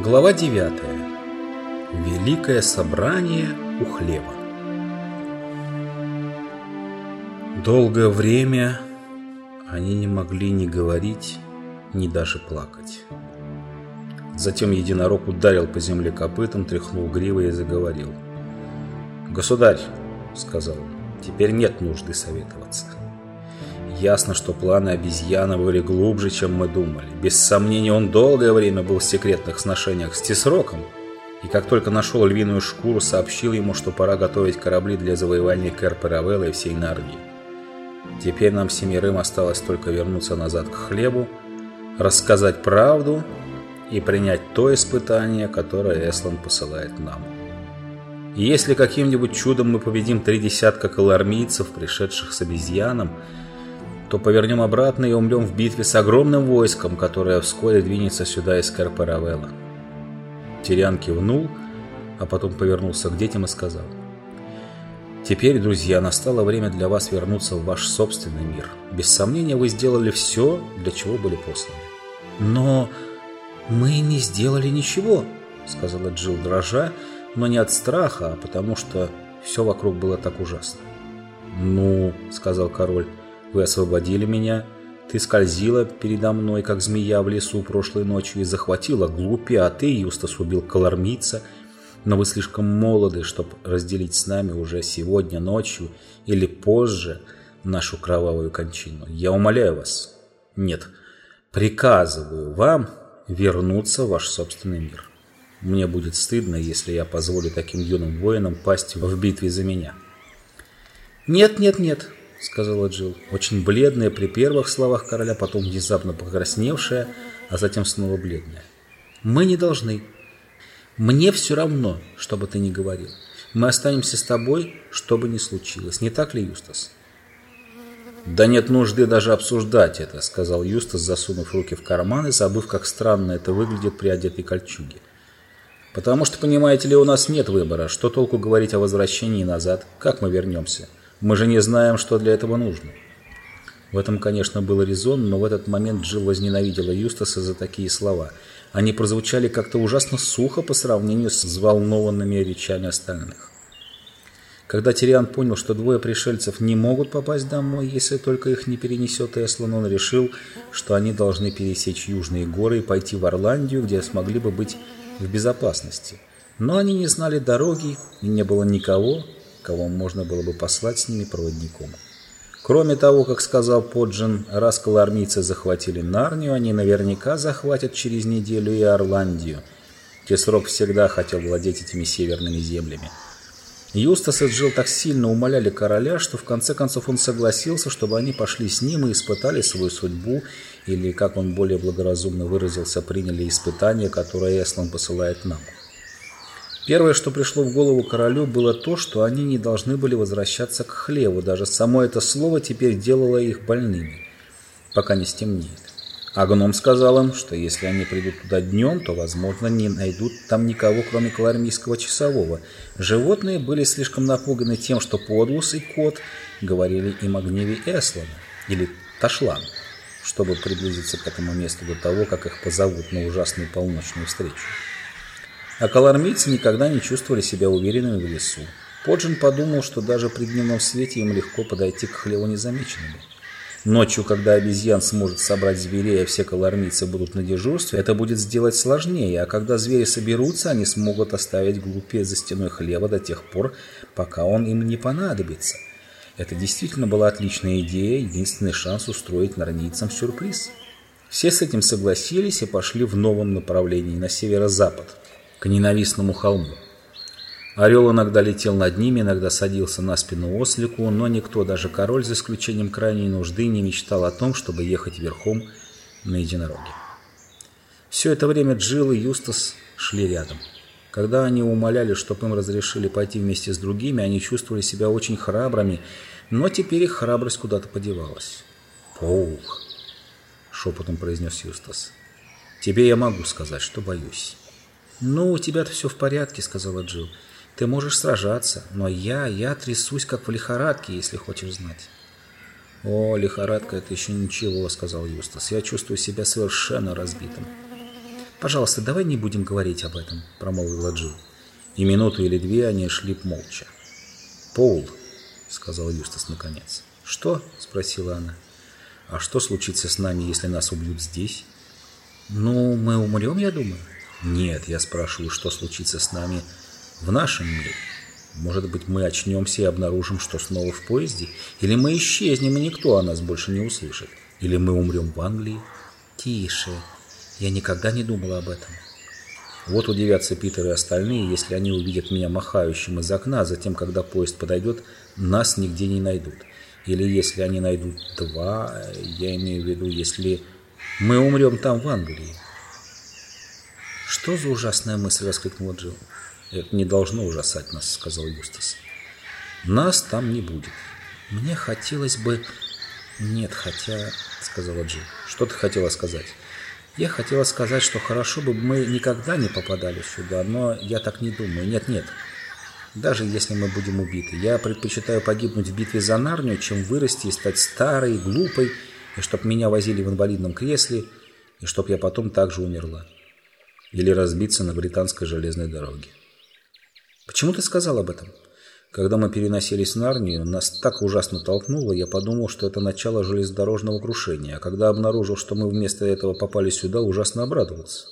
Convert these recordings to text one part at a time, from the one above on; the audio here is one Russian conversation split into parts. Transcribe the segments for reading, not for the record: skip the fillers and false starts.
Глава 9. Великое собрание у хлеба. Долгое время они не могли ни говорить, ни даже плакать. Затем единорог ударил по земле копытом, тряхнул гривой и заговорил. «Государь, — сказал он, — теперь нет нужды советоваться. Ясно, что планы обезьяны были глубже, чем мы думали. Без сомнения, он долгое время был в секретных сношениях с Тесроком, и как только нашел львиную шкуру, сообщил ему, что пора готовить корабли для завоевания Кэр-Паравелла и всей Нарнии. Теперь нам семерым осталось только вернуться назад к хлебу, рассказать правду и принять то испытание, которое Эслан посылает нам. И если каким-нибудь чудом мы победим 30 калармийцев, пришедших с обезьяном, то повернем обратно и умрем в битве с огромным войском, которое вскоре двинется сюда из Кэр-Паравелла». Тириан кивнул, а потом повернулся к детям и сказал: «Теперь, друзья, настало время для вас вернуться в ваш собственный мир. Без сомнения, вы сделали все, для чего были посланы». «Но мы не сделали ничего», — сказала Джилл дрожа, но не от страха, а потому что все вокруг было так ужасно. «Ну, — сказал король, — вы освободили меня, ты скользила передо мной, как змея в лесу прошлой ночью, и захватила глупия, а ты, Юстас, убил калармийца, но вы слишком молоды, чтобы разделить с нами уже сегодня ночью или позже нашу кровавую кончину. Я умоляю вас, нет, приказываю вам вернуться в ваш собственный мир. Мне будет стыдно, если я позволю таким юным воинам пасть в битве за меня». «Нет, нет, нет», — сказала Джилл, очень бледная при первых словах короля, потом внезапно покрасневшая, а затем снова бледная. «Мы не должны. Мне все равно, что бы ты ни говорил. Мы останемся с тобой, что бы ни случилось. Не так ли, Юстас?» «Да нет нужды даже обсуждать это», — сказал Юстас, засунув руки в карманы, забыв, как странно это выглядит при одетой кольчуге. «Потому что, понимаете ли, у нас нет выбора. Что толку говорить о возвращении назад? Как мы вернемся? Мы же не знаем, что для этого нужно». В этом, конечно, был резон, но в этот момент Джилл возненавидела Юстаса за такие слова. Они прозвучали как-то ужасно сухо по сравнению с взволнованными речами остальных. Когда Тириан понял, что двое пришельцев не могут попасть домой, если только их не перенесет Эслан, он решил, что они должны пересечь южные горы и пойти в Орландию, где смогли бы быть в безопасности. Но они не знали дороги, и не было никого, кого можно было бы послать с ними проводником. Кроме того, как сказал Поджин, раз калармийцы захватили Нарнию, они наверняка захватят через неделю и Орландию. Тесрок всегда хотел владеть этими северными землями. Юстас и Джилл так сильно умоляли короля, что в конце концов он согласился, чтобы они пошли с ним и испытали свою судьбу, или, как он более благоразумно выразился, приняли испытание, которое Эслан посылает нам. Первое, что пришло в голову королю, было то, что они не должны были возвращаться к хлеву. Даже само это слово теперь делало их больными, пока не стемнеет. А гном сказал им, что если они придут туда днем, то, возможно, не найдут там никого, кроме калармийского часового. Животные были слишком напуганы тем, что Подлус и Кот говорили им о гневе Эслана, или Ташлана, чтобы приблизиться к этому месту до того, как их позовут на ужасную полночную встречу. А калармийцы никогда не чувствовали себя уверенными в лесу. Поджин подумал, что даже при дневном свете им легко подойти к хлеву незамеченными. Ночью, когда обезьян сможет собрать зверей, а все калармийцы будут на дежурстве, это будет сделать сложнее, а когда звери соберутся, они смогут оставить глупия за стеной хлева до тех пор, пока он им не понадобится. Это действительно была отличная идея, единственный шанс устроить нарнийцам сюрприз. Все с этим согласились и пошли в новом направлении, на северо-запад, к ненавистному холму. Орел иногда летел над ними, иногда садился на спину ослику, но никто, даже король, за исключением крайней нужды, не мечтал о том, чтобы ехать верхом на единороге. Все это время Джилл и Юстас шли рядом. Когда они умоляли, чтобы им разрешили пойти вместе с другими, они чувствовали себя очень храбрыми, но теперь их храбрость куда-то подевалась. «Паук», — шепотом произнес Юстас, — «тебе я могу сказать, что боюсь». «Ну, у тебя-то все в порядке», — сказала Джилл. «Ты можешь сражаться, но я трясусь, как в лихорадке, если хочешь знать». «О, лихорадка — это еще ничего», — сказал Юстас. «Я чувствую себя совершенно разбитым». «Пожалуйста, давай не будем говорить об этом», — промолвила Джилл. И минуту или две они шли молча. «Пол», — сказал Юстас наконец. «Что?» — спросила она. «А что случится с нами, если нас убьют здесь?» «Ну, мы умрем, я думаю». «Нет, я спрашиваю, что случится с нами в нашем мире? Может быть, мы очнемся и обнаружим, что снова в поезде? Или мы исчезнем, и никто о нас больше не услышит? Или мы умрем в Англии?» «Тише, я никогда не думала об этом». Вот удивятся Питер и остальные, если они увидят меня махающим из окна, а затем, когда поезд подойдет, нас нигде не найдут. Или если они найдут два, я имею в виду, если мы умрем там, в Англии. «Что за ужасная мысль?» — воскликнула Джилл. «Это не должно ужасать нас», — сказал Юстас. «Нас там не будет. Мне хотелось бы...» «Нет, хотя...» — сказала Джилл. «Что ты хотела сказать?» «Я хотела сказать, что хорошо бы мы никогда не попадали сюда, но я так не думаю. Нет-нет. Даже если мы будем убиты, я предпочитаю погибнуть в битве за Нарнию, чем вырасти и стать старой, глупой, и чтоб меня возили в инвалидном кресле, и чтоб я потом также умерла. Или разбиться на британской железной дороге». «Почему ты сказал об этом?» «Когда мы переносились в Нарнию, нас так ужасно толкнуло, я подумал, что это начало железнодорожного крушения, а когда обнаружил, что мы вместо этого попали сюда, ужасно обрадовался».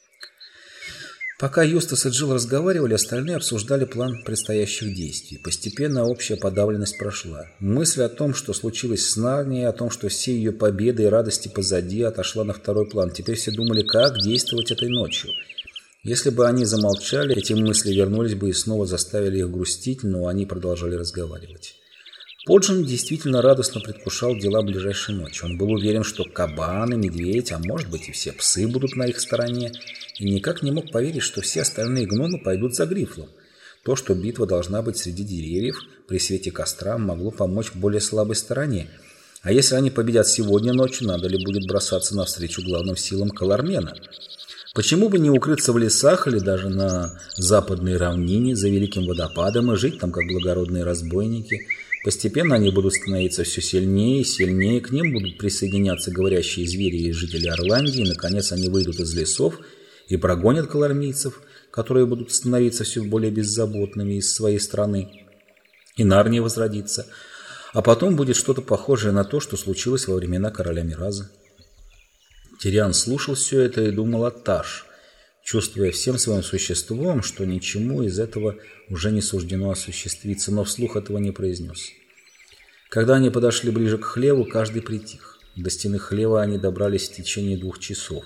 Пока Юстас и Джилл разговаривали, остальные обсуждали план предстоящих действий. Постепенно общая подавленность прошла. Мысль о том, что случилось с Нарнией, о том, что все ее победы и радости позади, отошла на второй план. Теперь все думали, как действовать этой ночью. Если бы они замолчали, эти мысли вернулись бы и снова заставили их грустить, но они продолжали разговаривать. Поджин действительно радостно предвкушал дела ближайшей ночи. Он был уверен, что кабан и медведь, а может быть и все псы будут на их стороне, и никак не мог поверить, что все остальные гномы пойдут за Грифлом. То, что битва должна быть среди деревьев, при свете костра, могло помочь более слабой стороне. А если они победят сегодня ночью, надо ли будет бросаться навстречу главным силам Калармена? Почему бы не укрыться в лесах или даже на западной равнине за великим водопадом и жить там, как благородные разбойники? Постепенно они будут становиться все сильнее и сильнее, к ним будут присоединяться говорящие звери и жители Орландии, и, наконец, они выйдут из лесов и прогонят калармийцев, которые будут становиться все более беззаботными из своей страны, и Нарния возродится. А потом будет что-то похожее на то, что случилось во времена короля Мираза. Тириан слушал все это и думал о Таш, чувствуя всем своим существом, что ничему из этого уже не суждено осуществиться, но вслух этого не произнес. Когда они подошли ближе к хлеву, каждый притих. До стены хлева они добрались в течение 2 часов.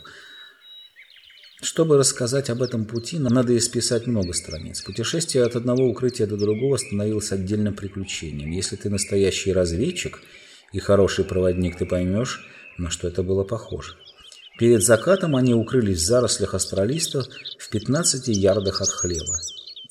Чтобы рассказать об этом пути, нам надо исписать много страниц. Путешествие от одного укрытия до другого становилось отдельным приключением. Если ты настоящий разведчик и хороший проводник, ты поймешь, на что это было похоже. Перед закатом они укрылись в зарослях астролистов в 15 ярдах от хлева.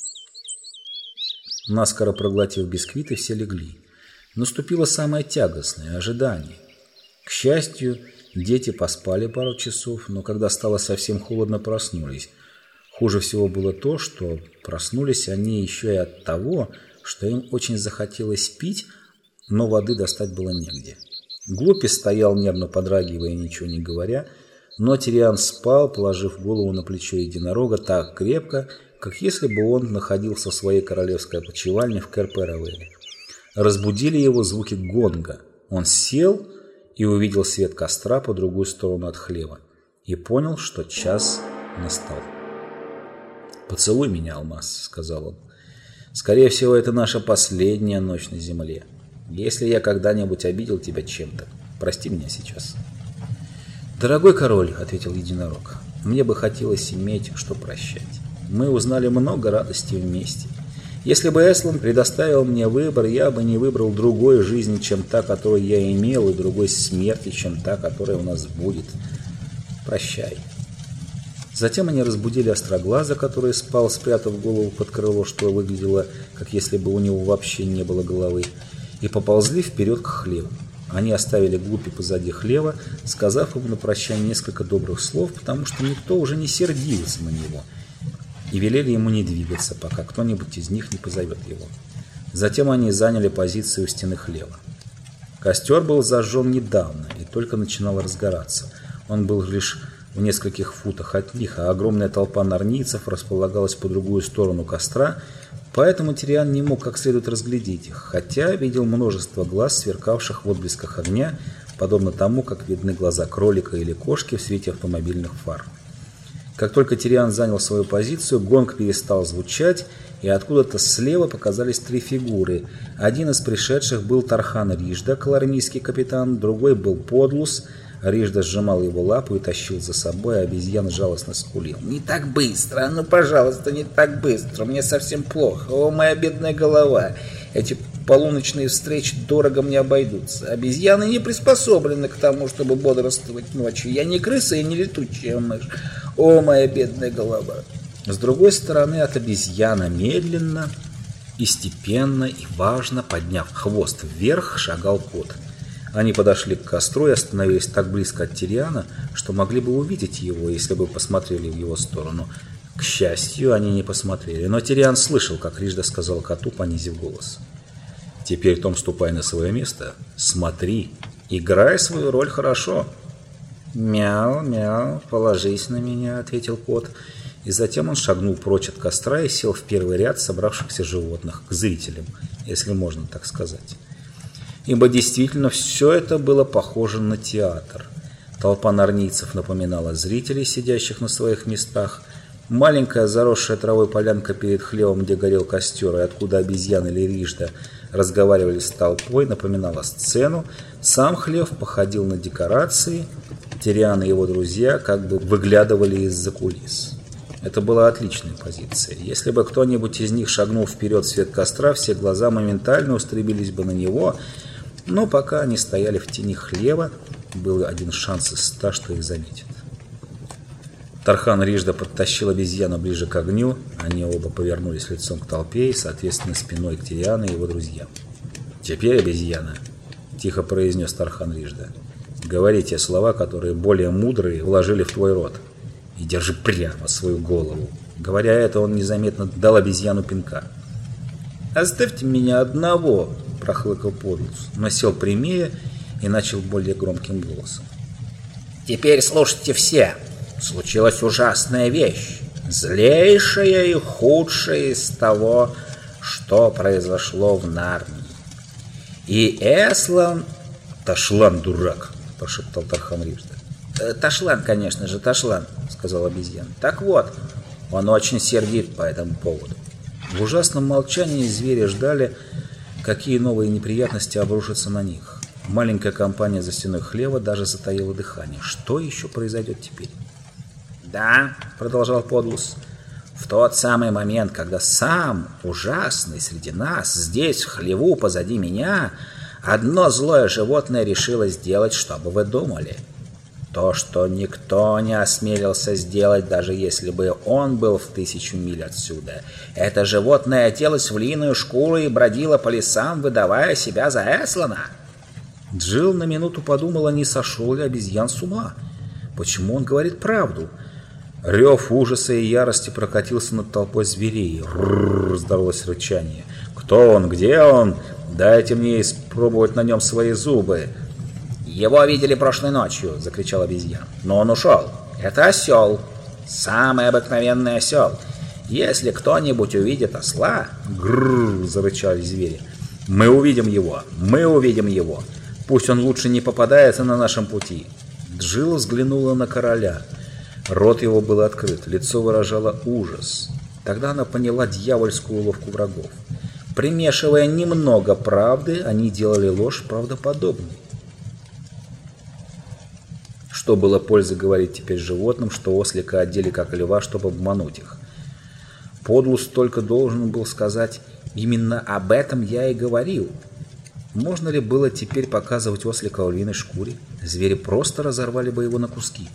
Наскоро проглотив бисквиты, все легли. Наступило самое тягостное – ожидание. К счастью, дети поспали пару часов, но когда стало совсем холодно, проснулись. Хуже всего было то, что проснулись они еще и от того, что им очень захотелось пить, но воды достать было негде. Глупец стоял, нервно подрагивая и ничего не говоря, но Тириан спал, положив голову на плечо единорога так крепко, как если бы он находился в своей королевской опочивальне в Кэр-Пэравэле. Разбудили его звуки гонга. Он сел и увидел свет костра по другую сторону от хлева и понял, что час настал. «Поцелуй меня, Алмаз», — сказал он. «Скорее всего, это наша последняя ночь на земле. Если я когда-нибудь обидел тебя чем-то, прости меня сейчас». «Дорогой король», — ответил единорог, — «мне бы хотелось иметь, что прощать. Мы узнали много радости вместе. Если бы Эслан предоставил мне выбор, я бы не выбрал другой жизни, чем та, которую я имел, и другой смерти, чем та, которая у нас будет. Прощай». Затем они разбудили Остроглаза, который спал, спрятав голову под крыло, что выглядело, как если бы у него вообще не было головы, и поползли вперед к хлеву. Они оставили Глупи позади хлева, сказав ему на прощание несколько добрых слов, потому что никто уже не сердился на него, и велели ему не двигаться, пока кто-нибудь из них не позовет его. Затем они заняли позицию у стены хлева. Костер был зажжен недавно и только начинал разгораться. Он был лишь в нескольких футах от них, а огромная толпа нарнийцев располагалась по другую сторону костра, поэтому Тириан не мог как следует разглядеть их, хотя видел множество глаз, сверкавших в отблесках огня, подобно тому, как видны глаза кролика или кошки в свете автомобильных фар. Как только Тириан занял свою позицию, гонг перестал звучать, и откуда-то слева показались три фигуры. Один из пришедших был Тархан Рижда, колармийский капитан, другой был Подлус. Рижда сжимал его лапу и тащил за собой, а обезьян жалостно скулил. «Не так быстро! Ну, пожалуйста, не так быстро! Мне совсем плохо! О, моя бедная голова! Эти полуночные встречи дорого мне обойдутся. Обезьяны не приспособлены к тому, чтобы бодрствовать ночью. Я не крыса и не летучая мышь. О, моя бедная голова!» С другой стороны от обезьяна медленно и степенно и важно, подняв хвост вверх, шагал кот. Они подошли к костру и остановились так близко от Тириана, что могли бы увидеть его, если бы посмотрели в его сторону. К счастью, они не посмотрели, но Тириан слышал, как Рижда сказал коту, понизив голос. «Теперь, Том, ступай на свое место, смотри, играй свою роль хорошо». «Мяу, мяу, положись на меня», — ответил кот. И затем он шагнул прочь от костра и сел в первый ряд собравшихся животных, к зрителям, если можно так сказать. Ибо действительно все это было похоже на театр. Толпа нарнийцев напоминала зрителей, сидящих на своих местах. Маленькая заросшая травой полянка перед хлевом, где горел костер, и откуда обезьян или Рижда разговаривали с толпой, напоминала сцену. Сам хлев походил на декорации. Тириан и его друзья как бы выглядывали из-за кулис. Это была отличная позиция. Если бы кто-нибудь из них шагнул вперед в свет костра, все глаза моментально устремились бы на него, но пока они стояли в тени хлева, был один шанс из 100, что их заметят. Тархан Рижда подтащил обезьяну ближе к огню, они оба повернулись лицом к толпе и, соответственно, спиной к Тириану и его друзьям. «Теперь, обезьяна», — тихо произнес Тархан Рижда, — «говори те слова, которые более мудрые вложили в твой рот, и держи прямо свою голову». Говоря это, он незаметно дал обезьяну пинка. «Оставьте меня одного», — прохлыкал Подлус, но сел прямее и начал более громким голосом. «Теперь слушайте все. Случилась ужасная вещь, злейшая и худшая из того, что произошло в Нарнии. И Эслан...» «Ташлан, дурак», — прошептал Тархан Рижда. «Ташлан, конечно же, Ташлан», — сказал обезьян. «Так вот, он очень сердит по этому поводу». В ужасном молчании звери ждали, какие новые неприятности обрушатся на них. Маленькая компания за стеной хлева даже затаила дыхание. Что еще произойдет теперь? «Да», — продолжал Подлус, — «в тот самый момент, когда сам ужасный среди нас, здесь, в хлеву, позади меня, одно злое животное решило сделать, что бы вы думали. То, что никто не осмелился сделать, даже если бы он был в 1000 миль отсюда. Это животное оделось в львиную шкуру и бродило по лесам, выдавая себя за Эслана». Джилл на минуту подумала, не сошел ли обезьян с ума. Почему он говорит правду? Рев ужаса и ярости прокатился над толпой зверей. «Рррр!» — раздалось рычание. «Кто он? Где он? Дайте мне испробовать на нем свои зубы!» «Его видели прошлой ночью!» — закричал обезьян. «Но он ушел. Это осел. Самый обыкновенный осел. Если кто-нибудь увидит осла...» «Грррр!» — зарычали звери. «Мы увидим его! Мы увидим его! Пусть он лучше не попадается на нашем пути!» Джилл взглянула на короля. Рот его был открыт, лицо выражало ужас. Тогда она поняла дьявольскую уловку врагов. Примешивая немного правды, они делали ложь правдоподобной. Что было пользы говорить теперь животным, что ослика одели как льва, чтобы обмануть их? Подлус только должен был сказать: «Именно об этом я и говорил». Можно ли было теперь показывать ослика в львиной шкуре? Звери просто разорвали бы его на куски.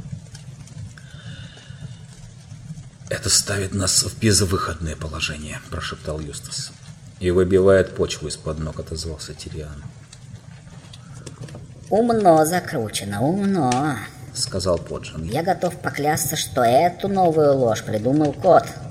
«Это ставит нас в безвыходное положение», – прошептал Юстас. «И выбивает почву из-под ног», – отозвался Тириан. «Умно закручено, умно», — сказал Поджин. «Я готов поклясться, что эту новую ложь придумал кот.